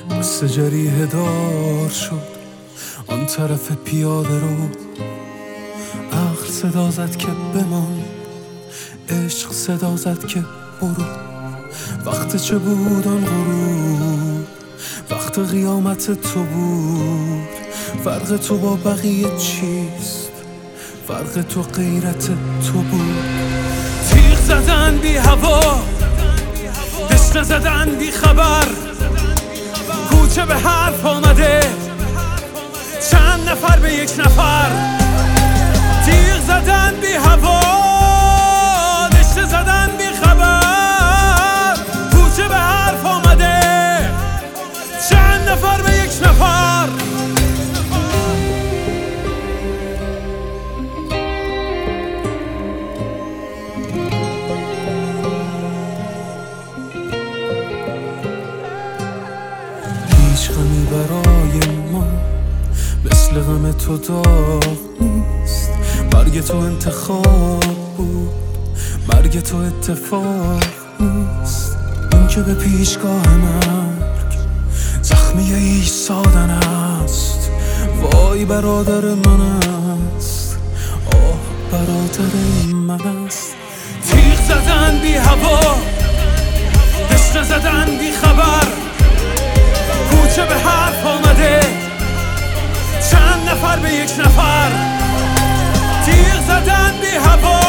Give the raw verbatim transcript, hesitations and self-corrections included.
قصه جریه دار شد آن طرف پیاده رو. عقل صدا زد که بمان، عشق صدا زد که برو. وقت چه بود آن غروب، وقت قیامت تو بود. فرق تو با بقیه چیست؟ فرق تو غیرت تو بود. تیغ زدن بی هوا، دشنه زدن بی خبر. کوچه به حرف آمده، چند نفر به یک نفر. تیغ زدن بی هوا، دشنه زدن بی خبر. کوچه به حرف آمده، چند نفر به یک نفر. هیچ غمی برای ما مثل غم تو داغ نیست. مرگ تو انتخاب بود، مرگ تو اتفاق نیست. این که به پیشگاه مرگ زخمی ایستادن است. وای برادر من است، آه برادر من است. تیغ زدن بی هوا، دشنه زدن بی خبر. کوچه به حرف آمده، چند نفر به یک نفر. تیغ زدن بی هوا،